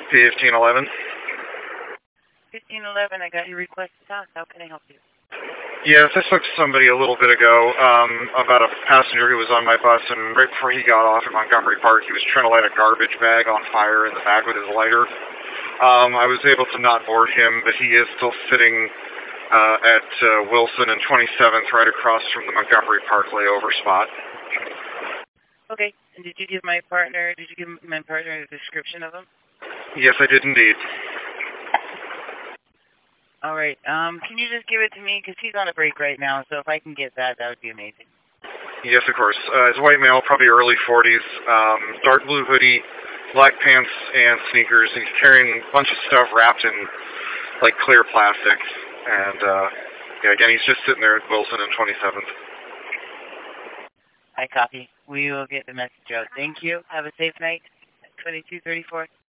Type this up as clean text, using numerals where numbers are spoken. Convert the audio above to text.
P1511. 1511, I got your request to talk. How can I help you? Yes, I spoke to somebody a little bit ago about a passenger who was on my bus, and right before he got off at Montgomery Park, he was trying to light a garbage bag on fire in the back with his lighter. I was able to not board him, but he is still sitting at Wilson and 27th, right across from the Montgomery Park layover spot. Okay. And did you give my partner a description of him? Yes, I did indeed. All right. Can you just give it to me? Because he's on a break right now, so if I can get that, that would be amazing. Yes, of course. He's a white male, probably early 40s, dark blue hoodie, black pants and sneakers. He's carrying a bunch of stuff wrapped in, like, clear plastic. And, yeah, again, he's just sitting there at Wilson and 27th. I copy. We will get the message out. Thank you. Have a safe night. 2234.